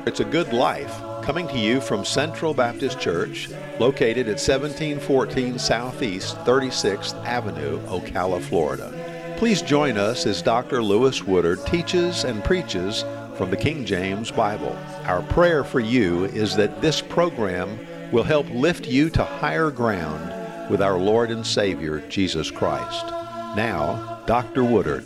It's a Good Life, coming to you from Central Baptist Church, located at 1714 Southeast 36th Avenue, Ocala, Florida. Please join us as Dr. Lewis Woodard teaches and preaches from the King James Bible. Our prayer for you is that this program will help lift you to higher ground with our Lord and Savior, Jesus Christ. Now, Dr. Woodard.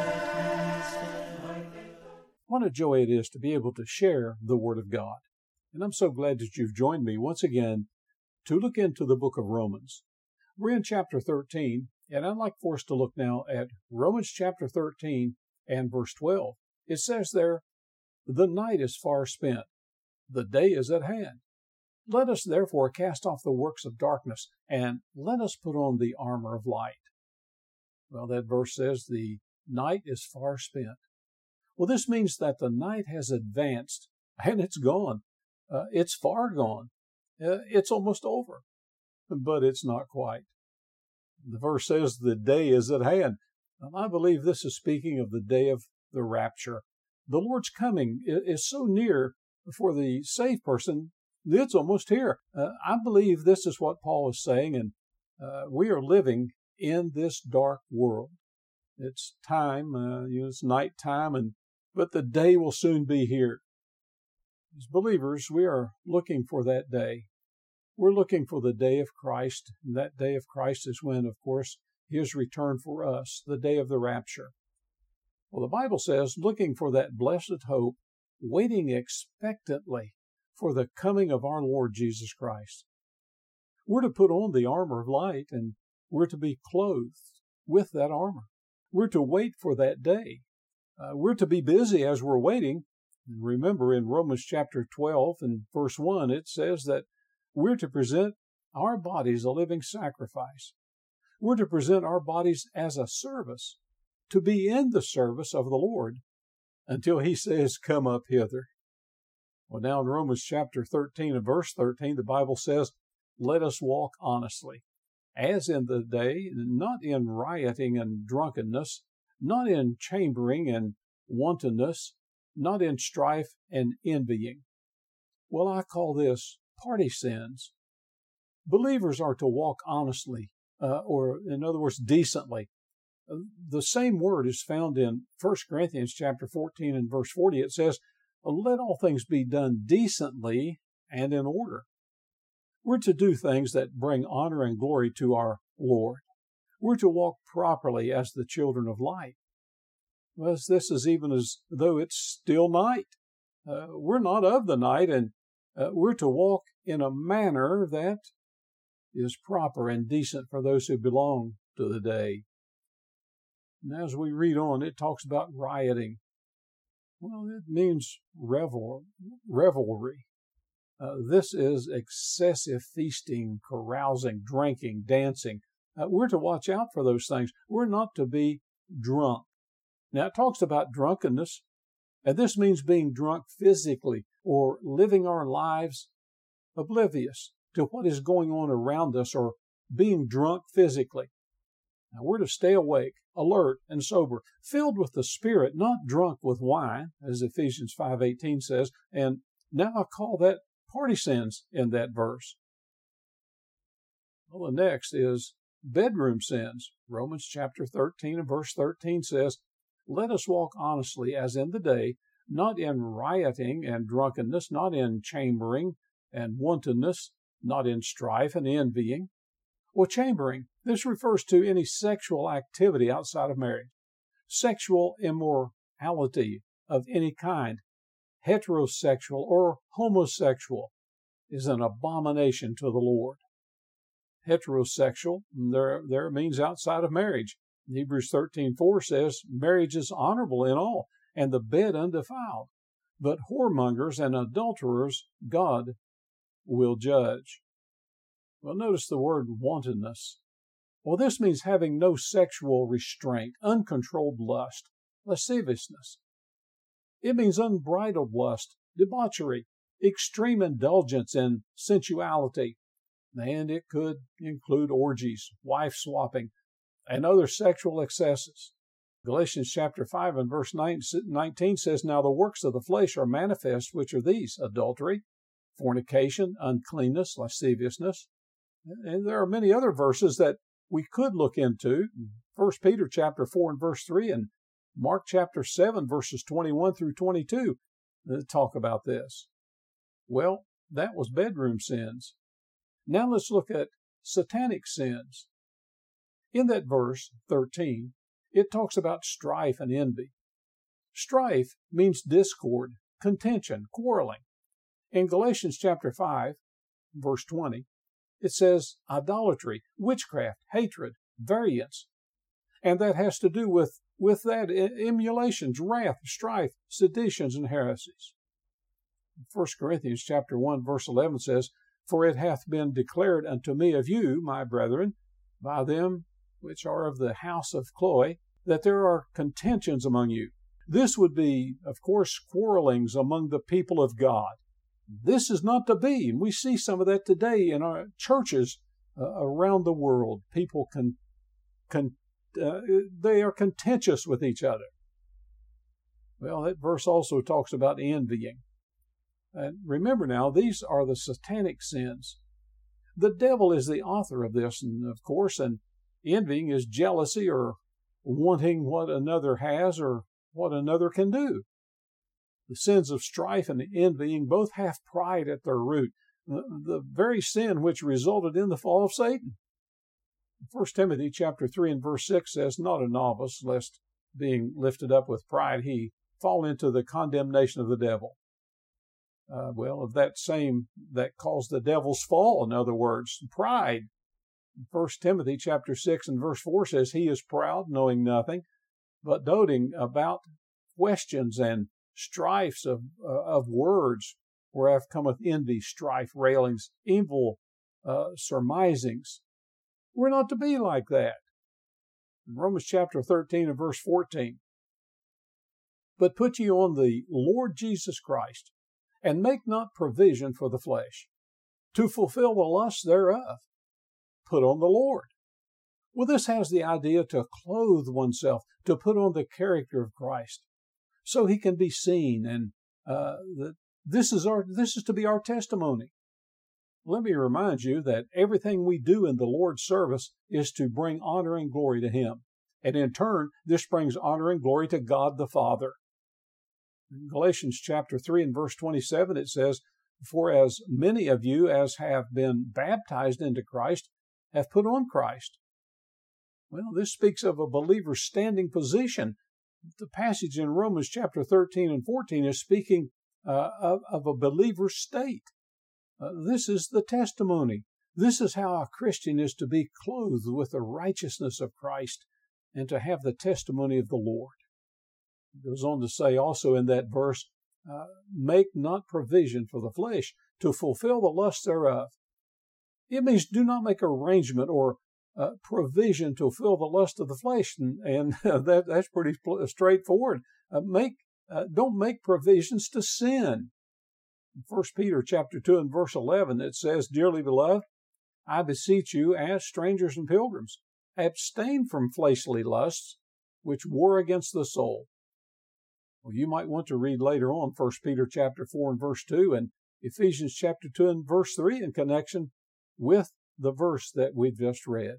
What a joy it is to be able to share the Word of God. And I'm so glad that you've joined me once again to look into the book of Romans. We're in chapter 13, and I'd like for us to look now at Romans chapter 13 and verse 12. It says there, "The night is far spent, the day is at hand. Let us therefore cast off the works of darkness, and let us put on the armor of light." Well, that verse says the night is far spent. Well, this means that the night has advanced and it's gone. It's far gone. It's almost over, but it's not quite. The verse says the day is at hand. I believe this is speaking of the day of the rapture. The Lord's coming is so near for the saved person, it's almost here. I believe this is what Paul is saying, and we are living in this dark world. It's time, it's nighttime, but the day will soon be here. As believers, we are looking for that day. We're looking for the day of Christ, and that day of Christ is when, of course, His return for us, the day of the rapture. Well, the Bible says, looking for that blessed hope, waiting expectantly for the coming of our Lord Jesus Christ. We're to put on the armor of light, and we're to be clothed with that armor. We're to wait for that day. We're to be busy as we're waiting. Remember, in Romans chapter 12 and verse 1, it says that we're to present our bodies a living sacrifice. We're to present our bodies as a service, to be in the service of the Lord until He says, "Come up hither." Well, now in Romans chapter 13 and verse 13, the Bible says, "Let us walk honestly, as in the day, not in rioting and drunkenness, not in chambering and wantonness, not in strife and envying." Well, I call this party sins. Believers are to walk honestly, or in other words, decently. The same word is found in 1 Corinthians chapter 14 and verse 40. It says, "Let all things be done decently and in order." We're to do things that bring honor and glory to our Lord. We're to walk properly as the children of light. Well, this is even as though it's still night. We're not of the night, and we're to walk in a manner that is proper and decent for those who belong to the day. And as we read on, it talks about rioting. Well, it means revelry. This is excessive feasting, carousing, drinking, dancing. We're to watch out for those things. We're not to be drunk. Now, it talks about drunkenness, and this means being drunk physically or living our lives oblivious to what is going on around us, or being drunk physically. Now, we're to stay awake, alert, and sober, filled with the Spirit, not drunk with wine, as Ephesians 5:18 says, and now I call that party sins in that verse. Well, the next is bedroom sins. Romans chapter 13 and verse 13 says, "Let us walk honestly as in the day, not in rioting and drunkenness, not in chambering and wantonness, not in strife and envying." Well, chambering, this refers to any sexual activity outside of marriage. Sexual immorality of any kind, heterosexual or homosexual, is an abomination to the Lord. Heterosexual, there means outside of marriage. Hebrews 13:4 says, "Marriage is honorable in all, and the bed undefiled. But whoremongers and adulterers God will judge." Well, notice the word wantonness. Well, this means having no sexual restraint, uncontrolled lust, lasciviousness. It means unbridled lust, debauchery, extreme indulgence in sensuality, and it could include orgies, wife swapping, and other sexual excesses. Galatians chapter 5 and verse 19 says, Now the works of the flesh are manifest, which are these: adultery, fornication, uncleanness, lasciviousness. And there are many other verses that we could look into. 1 Peter chapter 4 and verse 3 and Mark chapter 7 verses 21 through 22 that talk about this. Well, that was bedroom sins. Now let's look at satanic sins. In that verse 13, it talks about strife and envy. Strife means discord, contention, quarreling. In Galatians chapter 5, verse 20, it says idolatry, witchcraft, hatred, variance. And that has to do with that emulations, wrath, strife, seditions, and heresies. 1 Corinthians chapter 1, verse 11 says, For it hath been declared unto me of you, my brethren, by them which are of the house of Chloe, that there are contentions among you. This would be, of course, quarrelings among the people of God. This is not to be, and we see some of that today in our churches around the world. People they are contentious with each other. Well, that verse also talks about envying. And remember now, these are the satanic sins. The devil is the author of this, and of course, and envying is jealousy or wanting what another has or what another can do. The sins of strife and envying both have pride at their root, the very sin which resulted in the fall of Satan. 1 Timothy chapter 3 and verse 6 says, Not a novice, lest being lifted up with pride he fall into the condemnation of the devil. Of that same that caused the devil's fall, in other words, pride. 1 Timothy chapter 6 and verse 4 says, He is proud, knowing nothing, but doting about questions and strifes of words, whereof cometh envy, strife, railings, evil surmisings. We're not to be like that. In Romans chapter 13 and verse 14, But put ye on the Lord Jesus Christ, and make not provision for the flesh, to fulfill the lusts thereof. Put on the Lord. Well, this has the idea to clothe oneself, to put on the character of Christ, so He can be seen, and this is to be our testimony. Let me remind you that everything we do in the Lord's service is to bring honor and glory to Him, and in turn, this brings honor and glory to God the Father. In Galatians chapter 3 and verse 27, it says, For as many of you as have been baptized into Christ have put on Christ. Well, this speaks of a believer's standing position. The passage in Romans chapter 13 and 14 is speaking of a believer's state. This is the testimony. This is how a Christian is to be clothed with the righteousness of Christ and to have the testimony of the Lord. It goes on to say also in that verse, Make not provision for the flesh to fulfill the lust thereof. It means do not make arrangement or provision to fulfill the lust of the flesh, and that's pretty straightforward. Don't make provisions to sin. In 1 Peter chapter 2 and verse 11, it says, Dearly beloved, I beseech you, as strangers and pilgrims, abstain from fleshly lusts, which war against the soul. Well, you might want to read later on 1 Peter chapter 4 and verse 2 and Ephesians chapter 2 and verse 3 in connection with the verse that we've just read.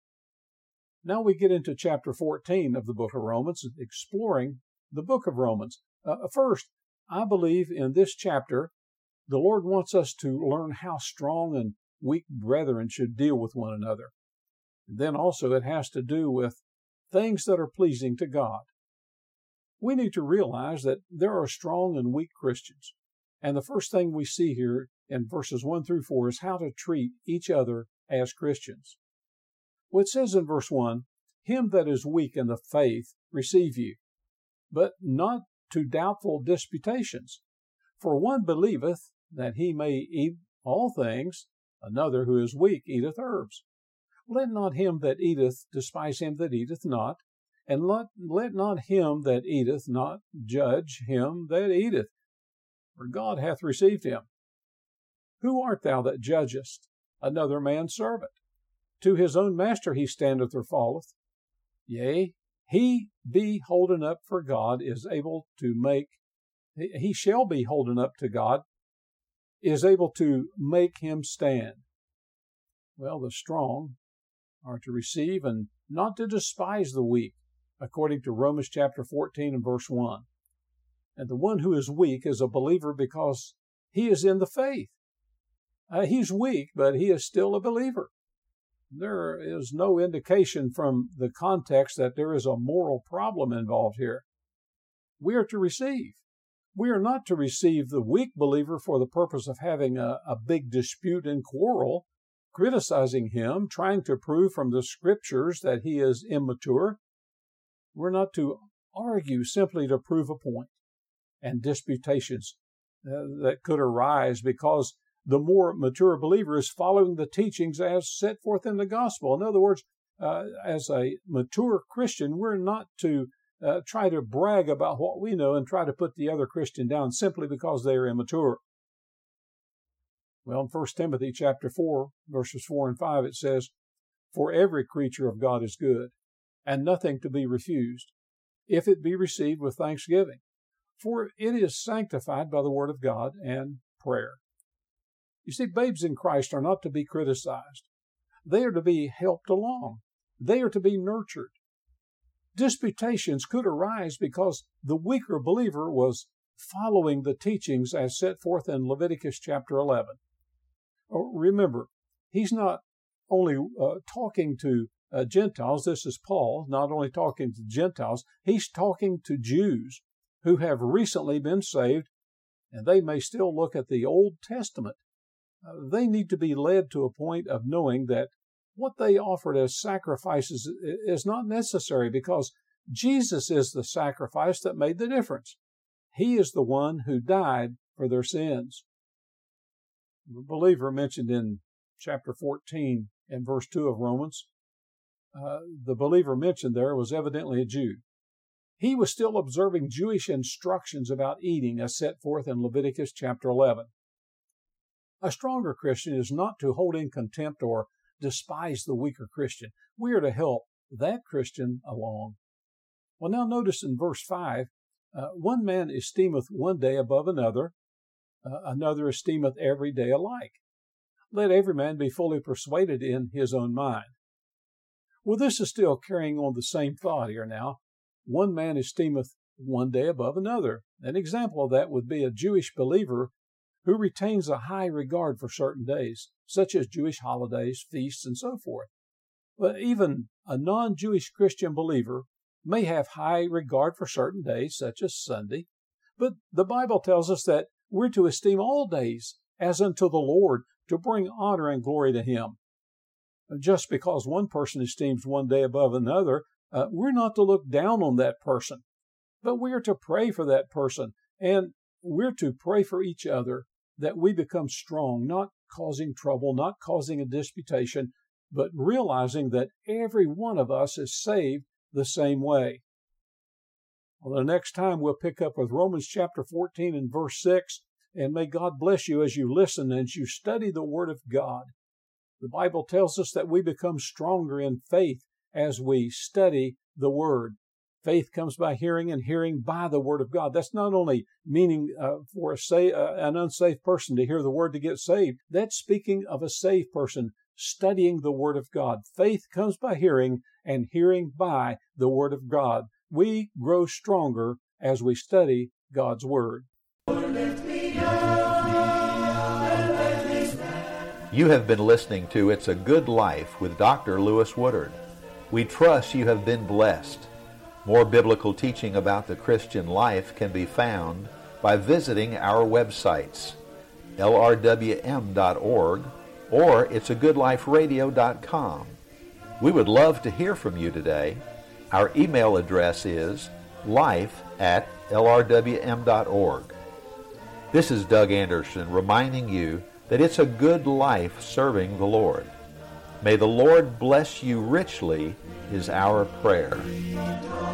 Now we get into chapter 14 of the book of Romans, exploring the book of Romans. First, I believe in this chapter, the Lord wants us to learn how strong and weak brethren should deal with one another. And then also it has to do with things that are pleasing to God. We need to realize that there are strong and weak Christians. And the first thing we see here in verses 1 through 4 is how to treat each other as Christians. Well, it says in verse 1, Him that is weak in the faith receive ye, but not to doubtful disputations. For one believeth that he may eat all things, another who is weak eateth herbs. Let not him that eateth despise him that eateth not, and let not him that eateth not judge him that eateth, for God hath received him. Who art thou that judgest another man's servant? To his own master he standeth or falleth. Yea, he be holden up for God is able to make, he shall be holden up to God, is able to make him stand. Well, the strong are to receive and not to despise the weak, according to Romans chapter 14 and verse 1. And the one who is weak is a believer because he is in the faith. He's weak, but he is still a believer. There is no indication from the context that there is a moral problem involved here. We are to receive. We are not to receive the weak believer for the purpose of having a big dispute and quarrel, criticizing him, trying to prove from the Scriptures that he is immature. We're not to argue simply to prove a point, and disputations that could arise because the more mature believer is following the teachings as set forth in the gospel. In other words, as a mature Christian, we're not to try to brag about what we know and try to put the other Christian down simply because they are immature. Well, in 1 Timothy chapter 4, verses 4 and 5, it says, "For every creature of God is good, and nothing to be refused, if it be received with thanksgiving. For it is sanctified by the word of God and prayer." You see, babes in Christ are not to be criticized. They are to be helped along. They are to be nurtured. Disputations could arise because the weaker believer was following the teachings as set forth in Leviticus chapter 11. Remember, he's not only talking to Gentiles. This is Paul, not only talking to Gentiles, he's talking to Jews who have recently been saved, and they may still look at the Old Testament. They need to be led to a point of knowing that what they offered as sacrifices is not necessary because Jesus is the sacrifice that made the difference. He is the one who died for their sins. The believer mentioned in chapter 14 and verse 2 of Romans, the believer mentioned there was evidently a Jew. He was still observing Jewish instructions about eating as set forth in Leviticus chapter 11. A stronger Christian is not to hold in contempt or despise the weaker Christian. We are to help that Christian along. Well, now notice in verse 5, one man esteemeth one day above another, another esteemeth every day alike. Let every man be fully persuaded in his own mind. Well, this is still carrying on the same thought here now. One man esteemeth one day above another. An example of that would be a Jewish believer who retains a high regard for certain days, such as Jewish holidays, feasts, and so forth. But even a non-Jewish Christian believer may have high regard for certain days, such as Sunday. But the Bible tells us that we're to esteem all days as unto the Lord, to bring honor and glory to Him. Just because one person esteems one day above another, we're not to look down on that person, but we are to pray for that person, and we're to pray for each other that we become strong, not causing trouble, not causing a disputation, but realizing that every one of us is saved the same way. Well, the next time we'll pick up with Romans chapter 14 and verse 6, and may God bless you as you listen and as you study the Word of God. The Bible tells us that we become stronger in faith as we study the Word. Faith comes by hearing, and hearing by the Word of God. That's not only meaning for an unsaved person to hear the Word to get saved. That's speaking of a saved person studying the Word of God. Faith comes by hearing, and hearing by the Word of God. We grow stronger as we study God's Word. You have been listening to It's a Good Life with Dr. Lewis Woodard. We trust you have been blessed. More biblical teaching about the Christian life can be found by visiting our websites, lrwm.org or it'sagoodliferadio.com. We would love to hear from you today. Our email address is life@lrwm.org. This is Doug Anderson reminding you that it's a good life serving the Lord. May the Lord bless you richly is our prayer.